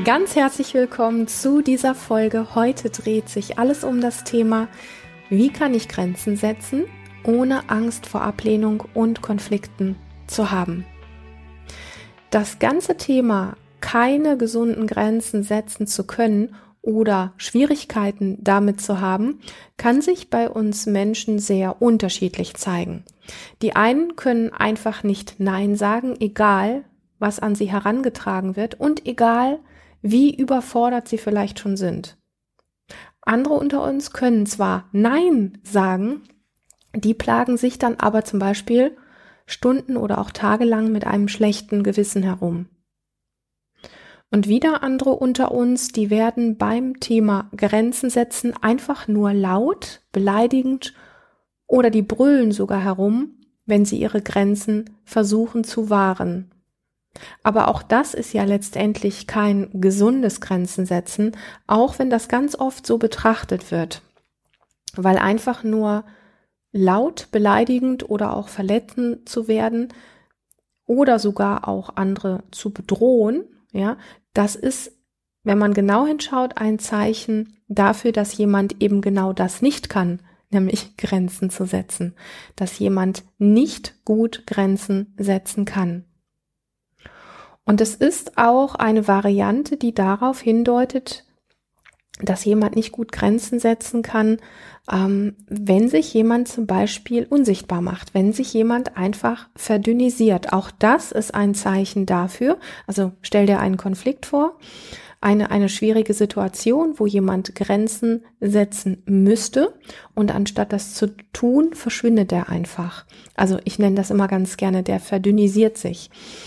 Ganz herzlich willkommen zu dieser Folge. Heute dreht sich alles um das Thema, wie kann ich Grenzen setzen, ohne Angst vor Ablehnung und Konflikten zu haben. Das ganze Thema, keine gesunden Grenzen setzen zu können oder Schwierigkeiten damit zu haben, kann sich bei uns Menschen sehr unterschiedlich zeigen. Die einen können einfach nicht Nein sagen, egal was an sie herangetragen wird und egal wie überfordert sie vielleicht schon sind. Andere unter uns können zwar Nein sagen, die plagen sich dann aber zum Beispiel Stunden oder auch tagelang mit einem schlechten Gewissen herum. Und wieder andere unter uns, die werden beim Thema Grenzen setzen einfach nur laut, beleidigend oder die brüllen sogar herum, wenn sie ihre Grenzen versuchen zu wahren. Aber auch das ist ja letztendlich kein gesundes Grenzen setzen, auch wenn das ganz oft so betrachtet wird, weil einfach nur laut, beleidigend oder auch verletzend zu werden oder sogar auch andere zu bedrohen, ja, das ist, wenn man genau hinschaut, ein Zeichen dafür, dass jemand eben genau das nicht kann, nämlich Grenzen zu setzen, dass jemand nicht gut Grenzen setzen kann. Und es ist auch eine Variante, die darauf hindeutet, dass jemand nicht gut Grenzen setzen kann, wenn sich jemand zum Beispiel unsichtbar macht, wenn sich jemand einfach verdünnisiert. Auch das ist ein Zeichen dafür. Also stell dir einen Konflikt vor, eine schwierige Situation, wo jemand Grenzen setzen müsste und anstatt das zu tun, verschwindet er einfach. Also ich nenne das immer ganz gerne, der verdünnisiert sich.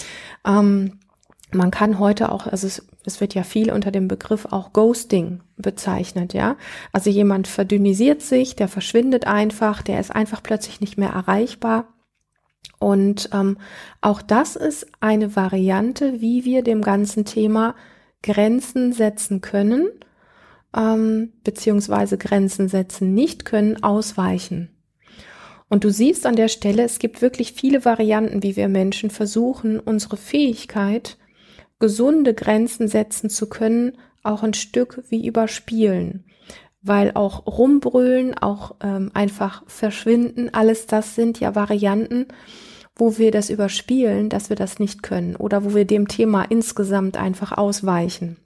Man kann heute auch, also es wird ja viel unter dem Begriff auch Ghosting bezeichnet, ja. Also jemand verdünnisiert sich, der verschwindet einfach, der ist einfach plötzlich nicht mehr erreichbar. Und auch das ist eine Variante, wie wir dem ganzen Thema Grenzen setzen können, beziehungsweise Grenzen setzen nicht können, ausweichen. Und du siehst an der Stelle, es gibt wirklich viele Varianten, wie wir Menschen versuchen, unsere Fähigkeit, gesunde Grenzen setzen zu können, auch ein Stück wie überspielen. Weil auch rumbrüllen, auch einfach verschwinden, alles das sind ja Varianten, wo wir das überspielen, dass wir das nicht können oder wo wir dem Thema insgesamt einfach ausweichen.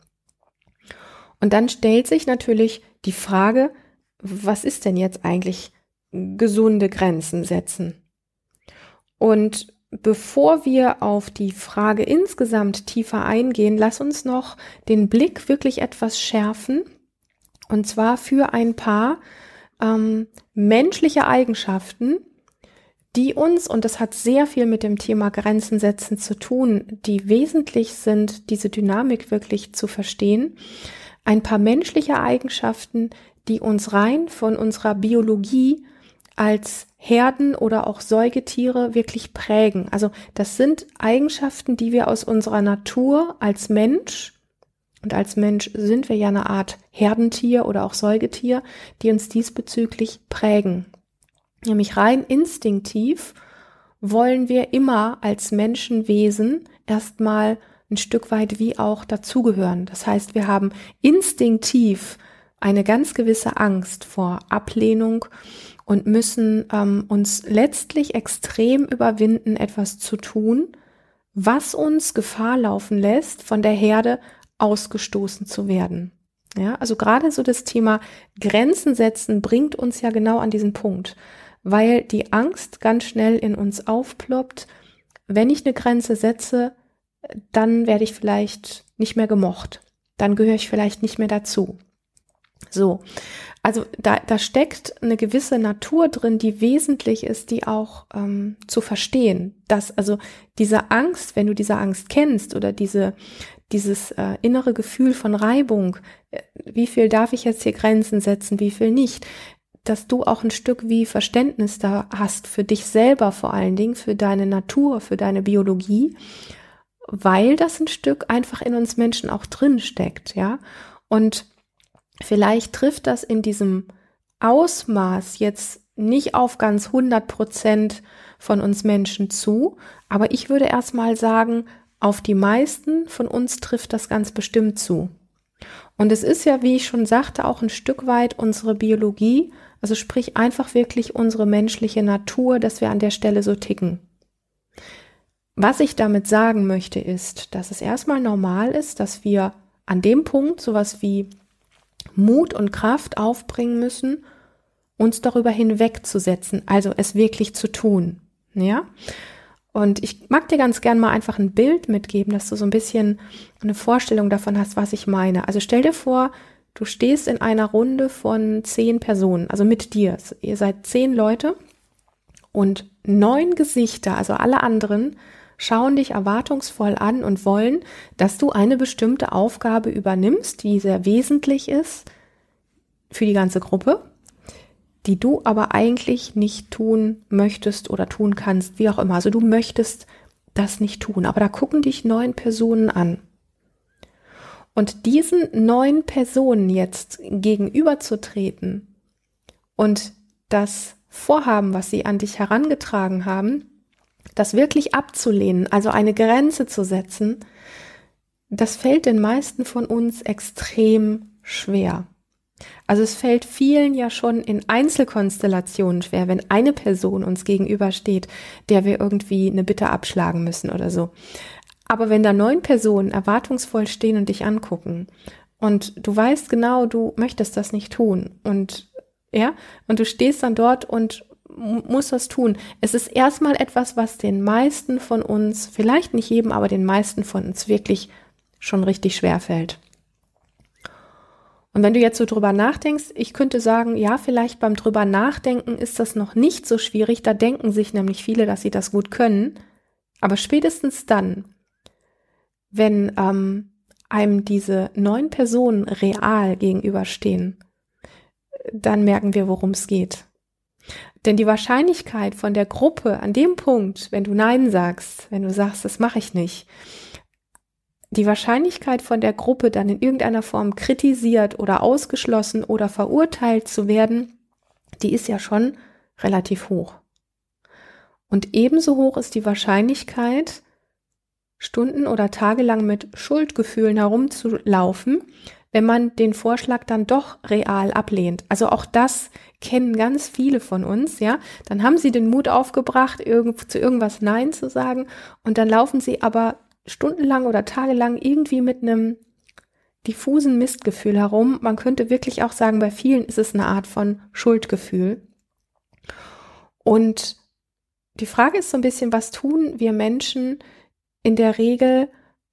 Und dann stellt sich natürlich die Frage, was ist denn jetzt eigentlich gesunde Grenzen setzen? Und bevor wir auf die Frage insgesamt tiefer eingehen, lass uns noch den Blick wirklich etwas schärfen, und zwar für ein paar menschliche Eigenschaften, die uns, und das hat sehr viel mit dem Thema Grenzen setzen zu tun, die wesentlich sind, diese Dynamik wirklich zu verstehen, ein paar menschliche Eigenschaften, die uns rein von unserer Biologie als Herden oder auch Säugetiere wirklich prägen. Also das sind Eigenschaften, die wir aus unserer Natur als Mensch, und als Mensch sind wir ja eine Art Herdentier oder auch Säugetier, die uns diesbezüglich prägen. Nämlich rein instinktiv wollen wir immer als Menschenwesen erstmal ein Stück weit wie auch dazugehören. Das heißt, wir haben instinktiv eine ganz gewisse Angst vor Ablehnung und müssen uns letztlich extrem überwinden, etwas zu tun, was uns Gefahr laufen lässt, von der Herde ausgestoßen zu werden. Ja, also gerade so das Thema Grenzen setzen bringt uns ja genau an diesen Punkt, weil die Angst ganz schnell in uns aufploppt. Wenn ich eine Grenze setze, dann werde ich vielleicht nicht mehr gemocht. Dann gehöre ich vielleicht nicht mehr dazu. So, also da steckt eine gewisse Natur drin, die wesentlich ist, die auch zu verstehen. Dass also diese Angst, wenn du diese Angst kennst oder dieses innere Gefühl von Reibung, wie viel darf ich jetzt hier Grenzen setzen, wie viel nicht, dass du auch ein Stück wie Verständnis da hast für dich selber vor allen Dingen, für deine Natur, für deine Biologie, weil das ein Stück einfach in uns Menschen auch drin steckt, ja. Und vielleicht trifft das in diesem Ausmaß jetzt nicht auf ganz 100% von uns Menschen zu, aber ich würde erstmal sagen, auf die meisten von uns trifft das ganz bestimmt zu. Und es ist ja, wie ich schon sagte, auch ein Stück weit unsere Biologie, also sprich einfach wirklich unsere menschliche Natur, dass wir an der Stelle so ticken. Was ich damit sagen möchte, ist, dass es erstmal normal ist, dass wir an dem Punkt sowas wie Mut und Kraft aufbringen müssen, uns darüber hinwegzusetzen, also es wirklich zu tun. Ja? Und ich mag dir ganz gern mal einfach ein Bild mitgeben, dass du so ein bisschen eine Vorstellung davon hast, was ich meine. Also stell dir vor, du stehst in einer Runde von 10 Personen, also mit dir. Ihr seid 10 Leute und 9 Gesichter, also alle anderen, schauen dich erwartungsvoll an und wollen, dass du eine bestimmte Aufgabe übernimmst, die sehr wesentlich ist für die ganze Gruppe, die du aber eigentlich nicht tun möchtest oder tun kannst, wie auch immer. Also du möchtest das nicht tun, aber da gucken dich 9 Personen an. Und diesen 9 Personen jetzt gegenüberzutreten und das Vorhaben, was sie an dich herangetragen haben, das wirklich abzulehnen, also eine Grenze zu setzen, das fällt den meisten von uns extrem schwer. Also es fällt vielen ja schon in Einzelkonstellationen schwer, wenn eine Person uns gegenübersteht, der wir irgendwie eine Bitte abschlagen müssen oder so. Aber wenn da 9 Personen erwartungsvoll stehen und dich angucken und du weißt genau, du möchtest das nicht tun und du stehst dann dort und musst das tun. Es ist erstmal etwas, was den meisten von uns, vielleicht nicht jedem, aber den meisten von uns wirklich schon richtig schwer fällt. Und wenn du jetzt so drüber nachdenkst, ich könnte sagen, ja, vielleicht beim drüber nachdenken ist das noch nicht so schwierig, da denken sich nämlich viele, dass sie das gut können, aber spätestens dann, wenn einem diese 9 Personen real gegenüberstehen, dann merken wir, worum es geht. Denn die Wahrscheinlichkeit von der Gruppe an dem Punkt, wenn du Nein sagst, wenn du sagst, das mache ich nicht, die Wahrscheinlichkeit von der Gruppe dann in irgendeiner Form kritisiert oder ausgeschlossen oder verurteilt zu werden, die ist ja schon relativ hoch. Und ebenso hoch ist die Wahrscheinlichkeit, Stunden oder tagelang mit Schuldgefühlen herumzulaufen, wenn man den Vorschlag dann doch real ablehnt. Also auch das kennen ganz viele von uns, ja. Dann haben sie den Mut aufgebracht, zu irgendwas Nein zu sagen und dann laufen sie aber stundenlang oder tagelang irgendwie mit einem diffusen Mistgefühl herum. Man könnte wirklich auch sagen, bei vielen ist es eine Art von Schuldgefühl. Und die Frage ist so ein bisschen, was tun wir Menschen in der Regel,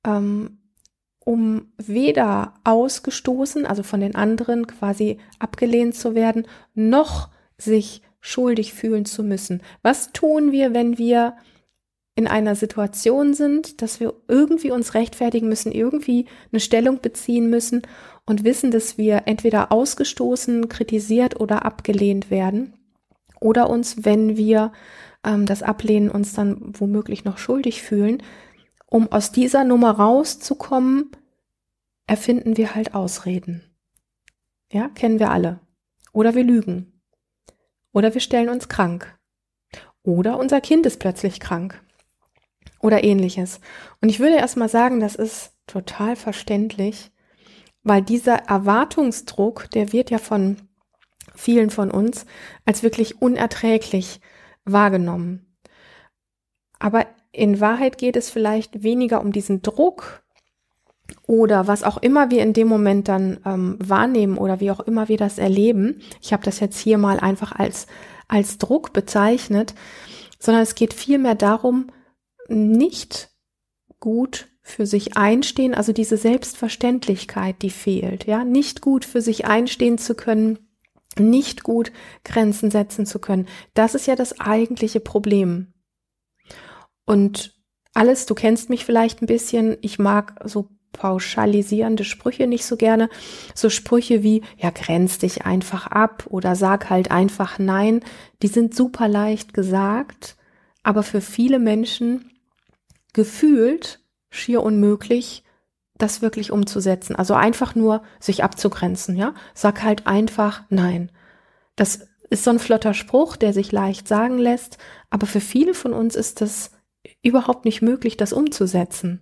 um weder ausgestoßen, also von den anderen quasi abgelehnt zu werden, noch sich schuldig fühlen zu müssen. Was tun wir, wenn wir in einer Situation sind, dass wir irgendwie uns rechtfertigen müssen, irgendwie eine Stellung beziehen müssen und wissen, dass wir entweder ausgestoßen, kritisiert oder abgelehnt werden oder uns, wenn wir das ablehnen, uns dann womöglich noch schuldig fühlen. Um aus dieser Nummer rauszukommen, erfinden wir halt Ausreden. Ja, kennen wir alle. Oder wir lügen. Oder wir stellen uns krank. Oder unser Kind ist plötzlich krank. Oder ähnliches. Und ich würde erstmal sagen, das ist total verständlich, weil dieser Erwartungsdruck, der wird ja von vielen von uns als wirklich unerträglich wahrgenommen. Aber in Wahrheit geht es vielleicht weniger um diesen Druck oder was auch immer wir in dem Moment dann wahrnehmen oder wie auch immer wir das erleben. Ich habe das jetzt hier mal einfach als Druck bezeichnet, sondern es geht vielmehr darum, nicht gut für sich einstehen, also diese Selbstverständlichkeit, die fehlt, ja, nicht gut für sich einstehen zu können, nicht gut Grenzen setzen zu können. Das ist ja das eigentliche Problem. Und alles, du kennst mich vielleicht ein bisschen, ich mag so pauschalisierende Sprüche nicht so gerne, so Sprüche wie, ja, grenz dich einfach ab oder sag halt einfach nein, die sind super leicht gesagt, aber für viele Menschen gefühlt schier unmöglich, das wirklich umzusetzen. Also einfach nur sich abzugrenzen, ja, sag halt einfach nein. Das ist so ein flotter Spruch, der sich leicht sagen lässt, aber für viele von uns ist das überhaupt nicht möglich, das umzusetzen.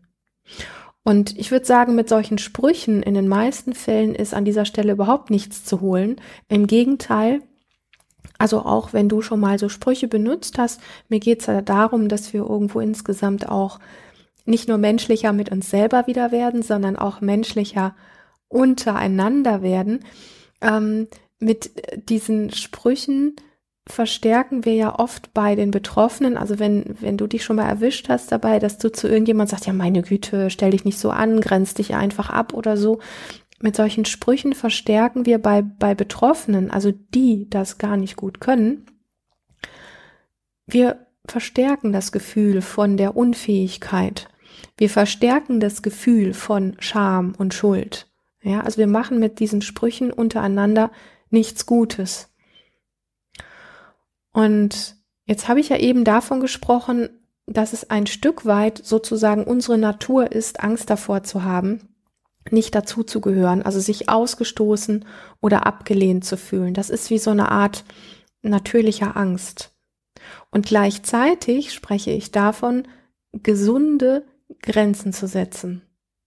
Und ich würde sagen, mit solchen Sprüchen in den meisten Fällen ist an dieser Stelle überhaupt nichts zu holen. Im Gegenteil, also auch wenn du schon mal so Sprüche benutzt hast, mir geht es ja darum, dass wir irgendwo insgesamt auch nicht nur menschlicher mit uns selber wieder werden, sondern auch menschlicher untereinander werden. Mit diesen Sprüchen verstärken wir ja oft bei den Betroffenen, also wenn du dich schon mal erwischt hast dabei, dass du zu irgendjemand sagst, ja meine Güte, stell dich nicht so an, grenz dich einfach ab oder so. Mit solchen Sprüchen verstärken wir bei Betroffenen, also die das gar nicht gut können, wir verstärken das Gefühl von der Unfähigkeit. Wir verstärken das Gefühl von Scham und Schuld. Ja, also wir machen mit diesen Sprüchen untereinander nichts Gutes. Und jetzt habe ich ja eben davon gesprochen, dass es ein Stück weit sozusagen unsere Natur ist, Angst davor zu haben, nicht dazuzugehören, also sich ausgestoßen oder abgelehnt zu fühlen. Das ist wie so eine Art natürlicher Angst. Und gleichzeitig spreche ich davon, gesunde Grenzen zu setzen.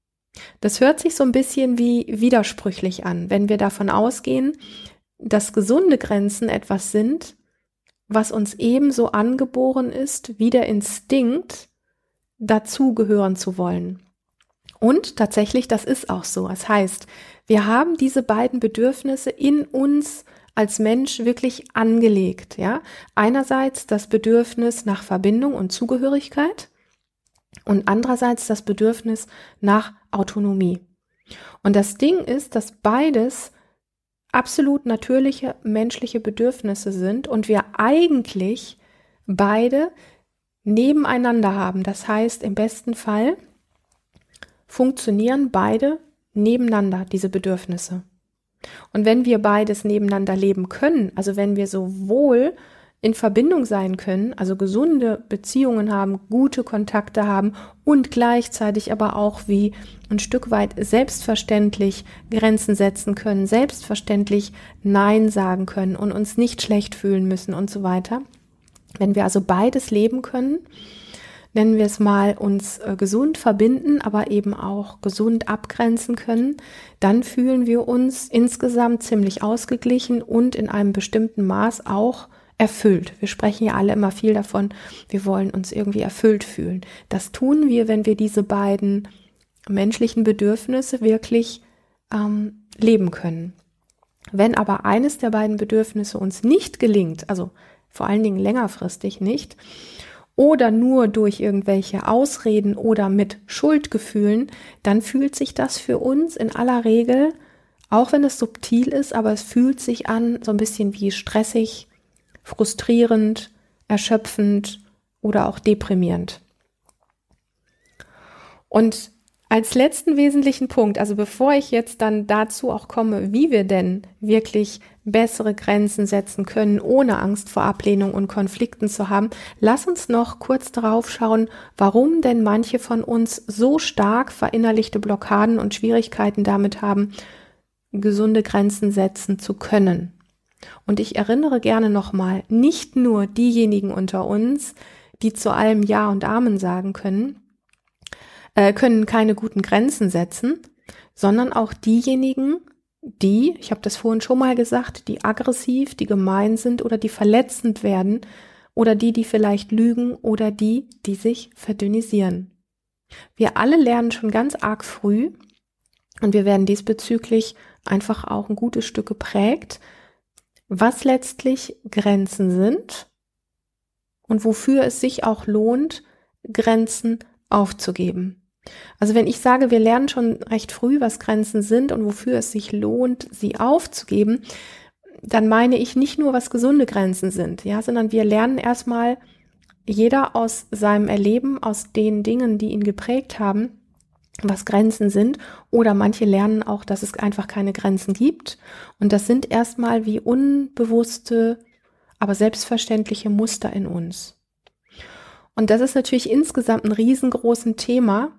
Das hört sich so ein bisschen wie widersprüchlich an, wenn wir davon ausgehen, dass gesunde Grenzen etwas sind, was uns ebenso angeboren ist, wie der Instinkt, dazugehören zu wollen. Und tatsächlich, das ist auch so. Das heißt, wir haben diese beiden Bedürfnisse in uns als Mensch wirklich angelegt. Ja? Einerseits das Bedürfnis nach Verbindung und Zugehörigkeit und andererseits das Bedürfnis nach Autonomie. Und das Ding ist, dass beides absolut natürliche menschliche Bedürfnisse sind und wir eigentlich beide nebeneinander haben. Das heißt, im besten Fall funktionieren beide nebeneinander, diese Bedürfnisse. Und wenn wir beides nebeneinander leben können, also wenn wir sowohl in Verbindung sein können, also gesunde Beziehungen haben, gute Kontakte haben und gleichzeitig aber auch wie ein Stück weit selbstverständlich Grenzen setzen können, selbstverständlich Nein sagen können und uns nicht schlecht fühlen müssen und so weiter. Wenn wir also beides leben können, nennen wir es mal, uns gesund verbinden, aber eben auch gesund abgrenzen können, dann fühlen wir uns insgesamt ziemlich ausgeglichen und in einem bestimmten Maß auch erfüllt. Wir sprechen ja alle immer viel davon, wir wollen uns irgendwie erfüllt fühlen. Das tun wir, wenn wir diese beiden menschlichen Bedürfnisse wirklich leben können. Wenn aber eines der beiden Bedürfnisse uns nicht gelingt, also vor allen Dingen längerfristig nicht, oder nur durch irgendwelche Ausreden oder mit Schuldgefühlen, dann fühlt sich das für uns in aller Regel, auch wenn es subtil ist, aber es fühlt sich an so ein bisschen wie stressig, frustrierend, erschöpfend oder auch deprimierend. Und als letzten wesentlichen Punkt, also bevor ich jetzt dann dazu auch komme, wie wir denn wirklich bessere Grenzen setzen können, ohne Angst vor Ablehnung und Konflikten zu haben, lass uns noch kurz darauf schauen, warum denn manche von uns so stark verinnerlichte Blockaden und Schwierigkeiten damit haben, gesunde Grenzen setzen zu können. Und ich erinnere gerne nochmal, nicht nur diejenigen unter uns, die zu allem Ja und Amen sagen können keine guten Grenzen setzen, sondern auch diejenigen, die, ich habe das vorhin schon mal gesagt, die aggressiv, die gemein sind oder die verletzend werden oder die vielleicht lügen oder die sich verdünnisieren. Wir alle lernen schon ganz arg früh und wir werden diesbezüglich einfach auch ein gutes Stück geprägt, was letztlich Grenzen sind und wofür es sich auch lohnt, Grenzen aufzugeben. Also wenn ich sage, wir lernen schon recht früh, was Grenzen sind und wofür es sich lohnt, sie aufzugeben, dann meine ich nicht nur, was gesunde Grenzen sind, ja, sondern wir lernen erstmal jeder aus seinem Erleben, aus den Dingen, die ihn geprägt haben, was Grenzen sind, oder manche lernen auch, dass es einfach keine Grenzen gibt. Und das sind erstmal wie unbewusste, aber selbstverständliche Muster in uns. Und das ist natürlich insgesamt ein riesengroßes Thema.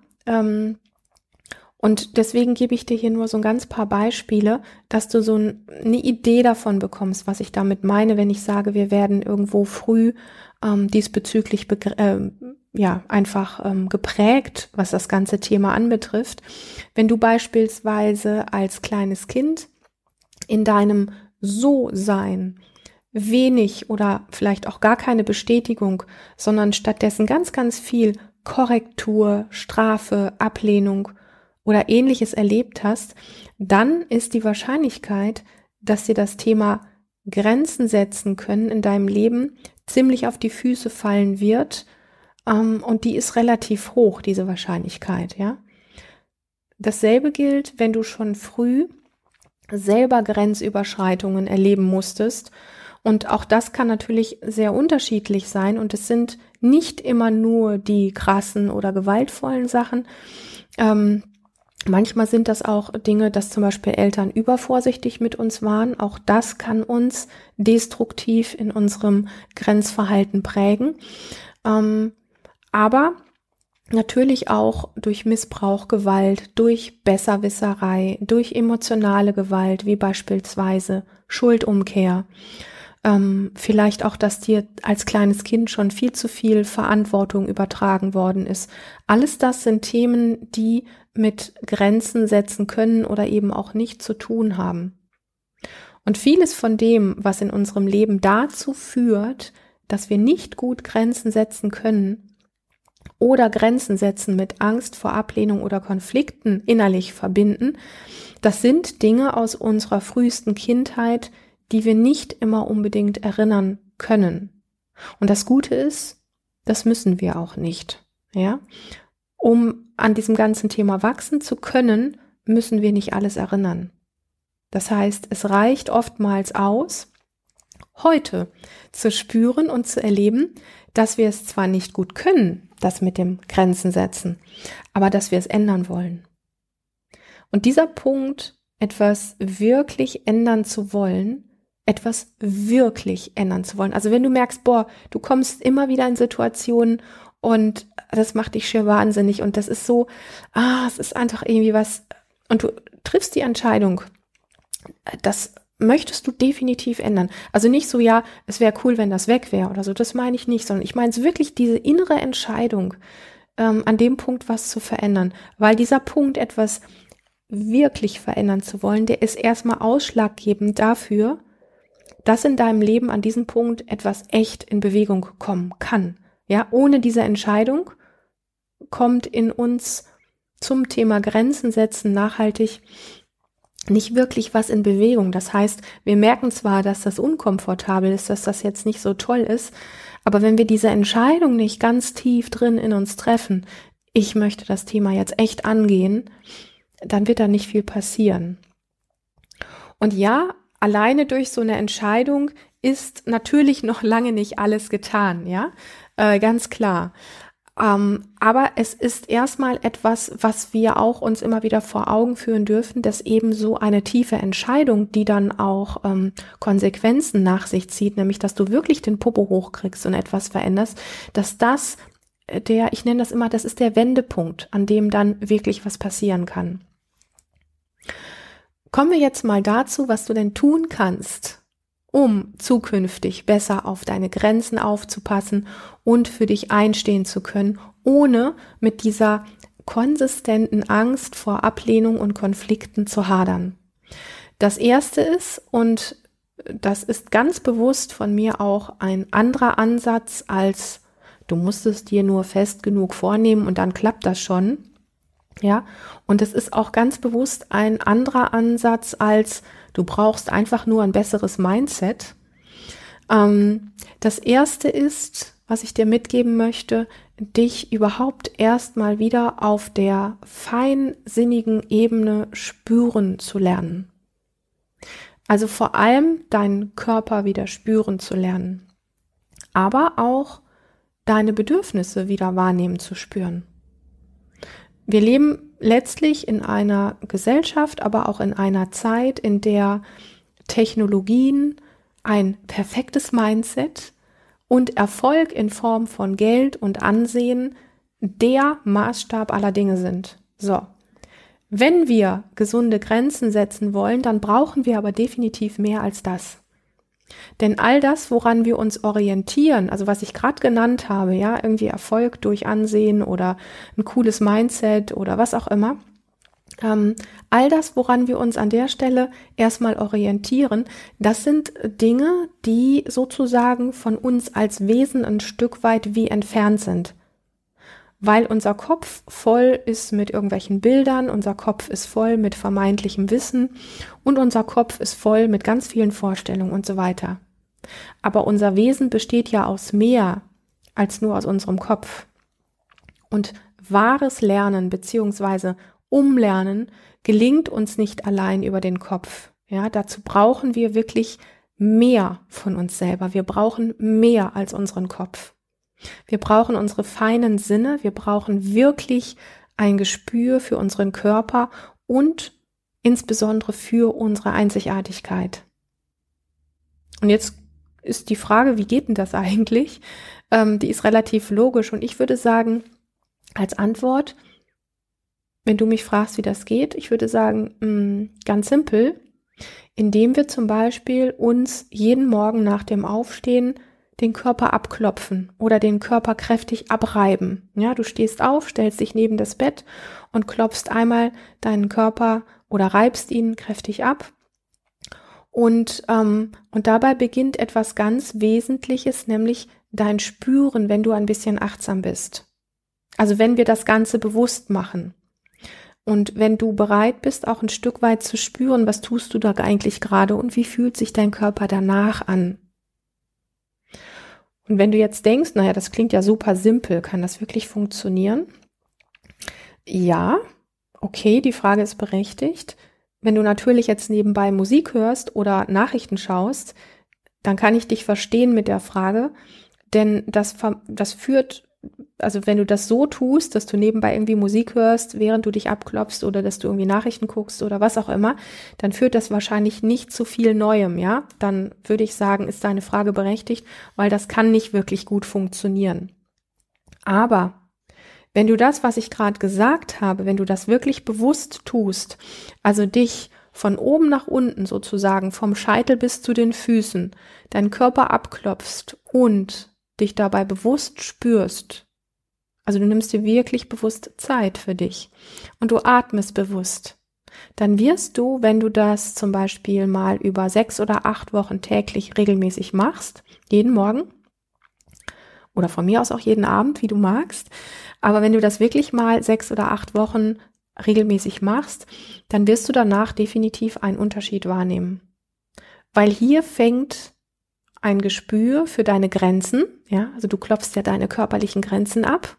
Und deswegen gebe ich dir hier nur so ein ganz paar Beispiele, dass du so eine Idee davon bekommst, was ich damit meine, wenn ich sage, wir werden irgendwo früh diesbezüglich einfach geprägt, was das ganze Thema anbetrifft. Wenn du beispielsweise als kleines Kind in deinem So-Sein wenig oder vielleicht auch gar keine Bestätigung, sondern stattdessen ganz, ganz viel Korrektur, Strafe, Ablehnung oder Ähnliches erlebt hast, dann ist die Wahrscheinlichkeit, dass dir das Thema Grenzen setzen können in deinem Leben ziemlich auf die Füße fallen wird, und die ist relativ hoch, diese Wahrscheinlichkeit, ja. Dasselbe gilt, wenn du schon früh selber Grenzüberschreitungen erleben musstest. Und auch das kann natürlich sehr unterschiedlich sein. Und es sind nicht immer nur die krassen oder gewaltvollen Sachen. Manchmal sind das auch Dinge, dass zum Beispiel Eltern übervorsichtig mit uns waren. Auch das kann uns destruktiv in unserem Grenzverhalten prägen. Aber natürlich auch durch Missbrauch, Gewalt, durch Besserwisserei, durch emotionale Gewalt, wie beispielsweise Schuldumkehr. Vielleicht auch, dass dir als kleines Kind schon viel zu viel Verantwortung übertragen worden ist. Alles das sind Themen, die mit Grenzen setzen können oder eben auch nicht zu tun haben. Und vieles von dem, was in unserem Leben dazu führt, dass wir nicht gut Grenzen setzen können, oder Grenzen setzen mit Angst vor Ablehnung oder Konflikten innerlich verbinden, das sind Dinge aus unserer frühesten Kindheit, die wir nicht immer unbedingt erinnern können. Und das Gute ist, das müssen wir auch nicht. Ja? Um an diesem ganzen Thema wachsen zu können, müssen wir nicht alles erinnern. Das heißt, es reicht oftmals aus, heute zu spüren und zu erleben, dass wir es zwar nicht gut können, das mit dem Grenzen setzen, aber dass wir es ändern wollen. Und dieser Punkt, etwas wirklich ändern zu wollen, also wenn du merkst, du kommst immer wieder in Situationen und das macht dich schier wahnsinnig und das ist so, es ist einfach irgendwie was, und du triffst die Entscheidung, das möchtest du definitiv ändern. Also nicht so, ja, es wäre cool, wenn das weg wäre oder so, das meine ich nicht, sondern ich meine es wirklich diese innere Entscheidung, an dem Punkt was zu verändern, weil dieser Punkt, etwas wirklich verändern zu wollen, der ist erstmal ausschlaggebend dafür, dass in deinem Leben an diesem Punkt etwas echt in Bewegung kommen kann. Ja, ohne diese Entscheidung kommt in uns zum Thema Grenzen setzen nachhaltig nicht wirklich was in Bewegung. Das heißt, wir merken zwar, dass das unkomfortabel ist, dass das jetzt nicht so toll ist, aber wenn wir diese Entscheidung nicht ganz tief drin in uns treffen, ich möchte das Thema jetzt echt angehen, dann wird da nicht viel passieren. Und ja, alleine durch so eine Entscheidung ist natürlich noch lange nicht alles getan, ja, ganz klar. Aber es ist erstmal etwas, was wir auch uns immer wieder vor Augen führen dürfen, dass eben so eine tiefe Entscheidung, die dann auch Konsequenzen nach sich zieht, nämlich dass du wirklich den Popo hochkriegst und etwas veränderst, dass das ich nenne das immer, das ist der Wendepunkt, an dem dann wirklich was passieren kann. Kommen wir jetzt mal dazu, was du denn tun kannst, um zukünftig besser auf deine Grenzen aufzupassen und für dich einstehen zu können, ohne mit dieser konsistenten Angst vor Ablehnung und Konflikten zu hadern. Das erste ist, und das ist ganz bewusst von mir auch ein anderer Ansatz als du musst es dir nur fest genug vornehmen und dann klappt das schon. Ja, und es ist auch ganz bewusst ein anderer Ansatz als du brauchst einfach nur ein besseres Mindset. Das erste ist, was ich dir mitgeben möchte, dich überhaupt erstmal wieder auf der feinsinnigen Ebene spüren zu lernen. Also vor allem deinen Körper wieder spüren zu lernen, aber auch deine Bedürfnisse wieder wahrnehmen zu spüren. Wir leben letztlich in einer Gesellschaft, aber auch in einer Zeit, in der Technologien, ein perfektes Mindset und Erfolg in Form von Geld und Ansehen der Maßstab aller Dinge sind. So, wenn wir gesunde Grenzen setzen wollen, dann brauchen wir aber definitiv mehr als das. Denn all das, woran wir uns orientieren, also was ich gerade genannt habe, ja, irgendwie Erfolg durch Ansehen oder ein cooles Mindset oder was auch immer, all das, woran wir uns an der Stelle erstmal orientieren, das sind Dinge, die sozusagen von uns als Wesen ein Stück weit wie entfernt sind. Weil unser Kopf voll ist mit irgendwelchen Bildern, unser Kopf ist voll mit vermeintlichem Wissen und unser Kopf ist voll mit ganz vielen Vorstellungen und so weiter. Aber unser Wesen besteht ja aus mehr als nur aus unserem Kopf. Und wahres Lernen bzw. Umlernen gelingt uns nicht allein über den Kopf. Ja, dazu brauchen wir wirklich mehr von uns selber. Wir brauchen mehr als unseren Kopf. Wir brauchen unsere feinen Sinne. Wir brauchen wirklich ein Gespür für unseren Körper und insbesondere für unsere Einzigartigkeit. Und jetzt ist die Frage, wie geht denn das eigentlich? Die ist relativ logisch und ich würde sagen, als Antwort, wenn du mich fragst, wie das geht, ich würde sagen, ganz simpel, indem wir zum Beispiel uns jeden Morgen nach dem Aufstehen den Körper abklopfen oder den Körper kräftig abreiben. Ja, du stehst auf, stellst dich neben das Bett und klopfst einmal deinen Körper oder reibst ihn kräftig ab. Und dabei beginnt etwas ganz Wesentliches, nämlich dein Spüren, wenn du ein bisschen achtsam bist. Also wenn wir das Ganze bewusst machen. Und wenn du bereit bist, auch ein Stück weit zu spüren, was tust du da eigentlich gerade und wie fühlt sich dein Körper danach an? Und wenn du jetzt denkst, naja, das klingt ja super simpel, kann das wirklich funktionieren? Ja, okay, die Frage ist berechtigt. Wenn du natürlich jetzt nebenbei Musik hörst oder Nachrichten schaust, dann kann ich dich verstehen mit der Frage, denn das führt, also wenn du das so tust, dass du nebenbei irgendwie Musik hörst, während du dich abklopfst oder dass du irgendwie Nachrichten guckst oder was auch immer, dann führt das wahrscheinlich nicht zu viel Neuem, ja? Dann würde ich sagen, ist deine Frage berechtigt, weil das kann nicht wirklich gut funktionieren. Aber wenn du das, was ich gerade gesagt habe, wenn du das wirklich bewusst tust, also dich von oben nach unten sozusagen, vom Scheitel bis zu den Füßen, deinen Körper abklopfst und dich dabei bewusst spürst, also du nimmst dir wirklich bewusst Zeit für dich und du atmest bewusst, dann wirst du, wenn du das zum Beispiel mal über 6 oder 8 Wochen täglich regelmäßig machst, jeden Morgen oder von mir aus auch jeden Abend, wie du magst, aber wenn du das wirklich mal 6 oder 8 Wochen regelmäßig machst, dann wirst du danach definitiv einen Unterschied wahrnehmen. Weil hier fängt ein Gespür für deine Grenzen, ja, also du klopfst ja deine körperlichen Grenzen ab.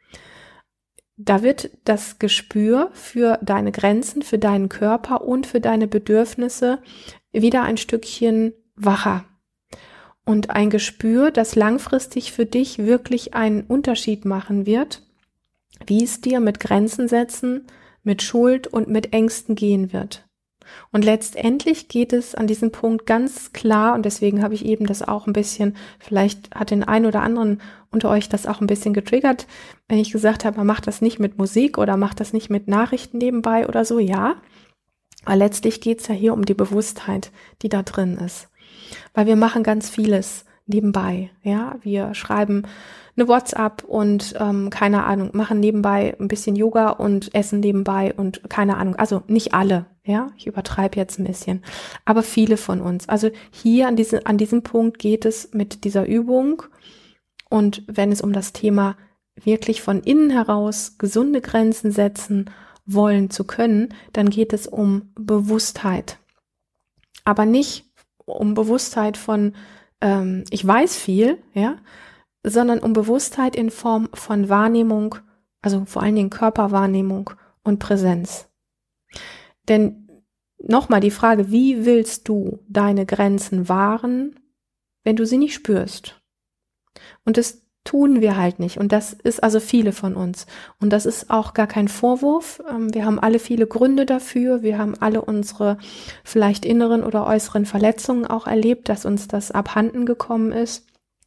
Da wird das Gespür für deine Grenzen, für deinen Körper und für deine Bedürfnisse wieder ein Stückchen wacher. Und ein Gespür, das langfristig für dich wirklich einen Unterschied machen wird, wie es dir mit Grenzen setzen, mit Schuld und mit Ängsten gehen wird. Und letztendlich geht es an diesem Punkt ganz klar, und deswegen habe ich eben das auch ein bisschen, vielleicht hat den einen oder anderen unter euch das auch ein bisschen getriggert, wenn ich gesagt habe, man macht das nicht mit Musik oder macht das nicht mit Nachrichten nebenbei oder so, ja. Aber letztlich geht es ja hier um die Bewusstheit, die da drin ist. Weil wir machen ganz vieles nebenbei, ja. Wir schreiben eine WhatsApp und keine Ahnung, machen nebenbei ein bisschen Yoga und essen nebenbei und keine Ahnung, also nicht alle, ja, ich übertreibe jetzt ein bisschen, aber viele von uns. Also hier an diesem Punkt geht es mit dieser Übung und wenn es um das Thema wirklich von innen heraus gesunde Grenzen setzen wollen zu können, dann geht es um Bewusstheit, aber nicht um Bewusstheit von ich weiß viel, ja, sondern um Bewusstheit in Form von Wahrnehmung, also vor allen Dingen Körperwahrnehmung und Präsenz. Denn nochmal die Frage, wie willst du deine Grenzen wahren, wenn du sie nicht spürst? Und das tun wir halt nicht. Und das ist also viele von uns. Und das ist auch gar kein Vorwurf. Wir haben alle viele Gründe dafür. Wir haben alle unsere vielleicht inneren oder äußeren Verletzungen auch erlebt, dass uns das abhanden gekommen ist.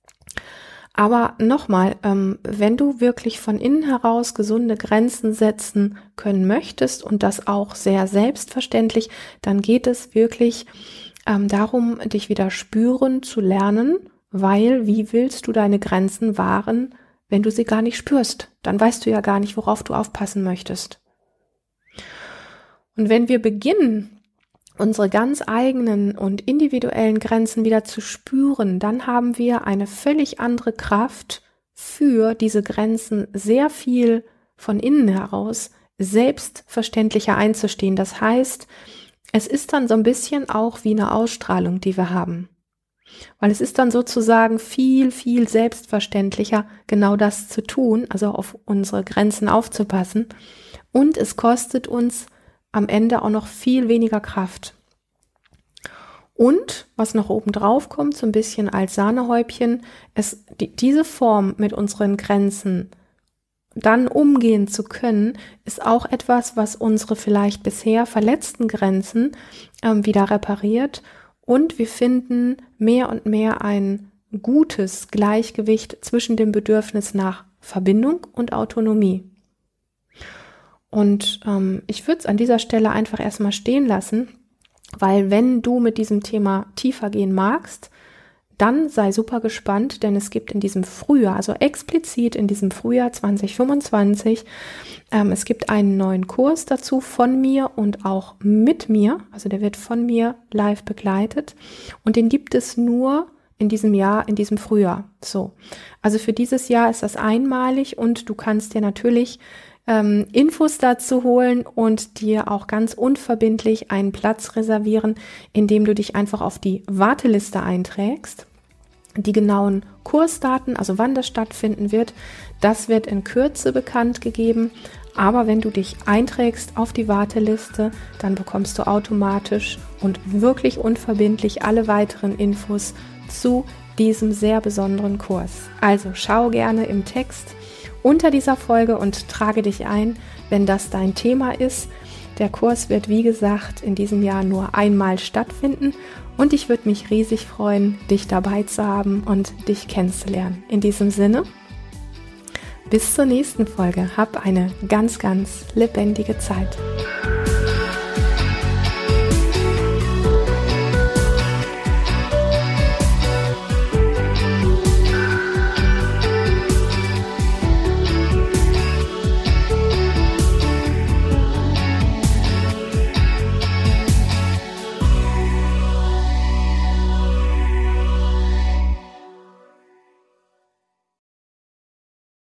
Aber nochmal, wenn du wirklich von innen heraus gesunde Grenzen setzen können möchtest und das auch sehr selbstverständlich, dann geht es wirklich darum, dich wieder spüren zu lernen, weil wie willst du deine Grenzen wahren, wenn du sie gar nicht spürst? Dann weißt du ja gar nicht, worauf du aufpassen möchtest. Und wenn wir beginnen, unsere ganz eigenen und individuellen Grenzen wieder zu spüren, dann haben wir eine völlig andere Kraft für diese Grenzen sehr viel von innen heraus selbstverständlicher einzustehen. Das heißt, es ist dann so ein bisschen auch wie eine Ausstrahlung, die wir haben. Weil es ist dann sozusagen viel, viel selbstverständlicher, genau das zu tun, also auf unsere Grenzen aufzupassen. Und es kostet uns am Ende auch noch viel weniger Kraft. Und was noch oben drauf kommt, so ein bisschen als Sahnehäubchen, diese Form mit unseren Grenzen dann umgehen zu können, ist auch etwas, was unsere vielleicht bisher verletzten Grenzen wieder repariert. Und wir finden mehr und mehr ein gutes Gleichgewicht zwischen dem Bedürfnis nach Verbindung und Autonomie. Und ich würde es an dieser Stelle einfach erstmal stehen lassen, weil wenn du mit diesem Thema tiefer gehen magst, dann sei super gespannt, denn es gibt in diesem Frühjahr, also explizit in diesem Frühjahr 2025, es gibt einen neuen Kurs dazu von mir und auch mit mir, also der wird von mir live begleitet und den gibt es nur in diesem Jahr, in diesem Frühjahr. So, also für dieses Jahr ist das einmalig und du kannst dir natürlich Infos dazu holen und dir auch ganz unverbindlich einen Platz reservieren, indem du dich einfach auf die Warteliste einträgst. Die genauen Kursdaten, also wann das stattfinden wird, das wird in Kürze bekannt gegeben. Aber wenn du dich einträgst auf die Warteliste, dann bekommst du automatisch und wirklich unverbindlich alle weiteren Infos zu diesem sehr besonderen Kurs. Also schau gerne im Text unter dieser Folge und trage dich ein, wenn das dein Thema ist. Der Kurs wird, wie gesagt, in diesem Jahr nur einmal stattfinden und ich würde mich riesig freuen, dich dabei zu haben und dich kennenzulernen. In diesem Sinne, bis zur nächsten Folge. Hab eine ganz, ganz lebendige Zeit.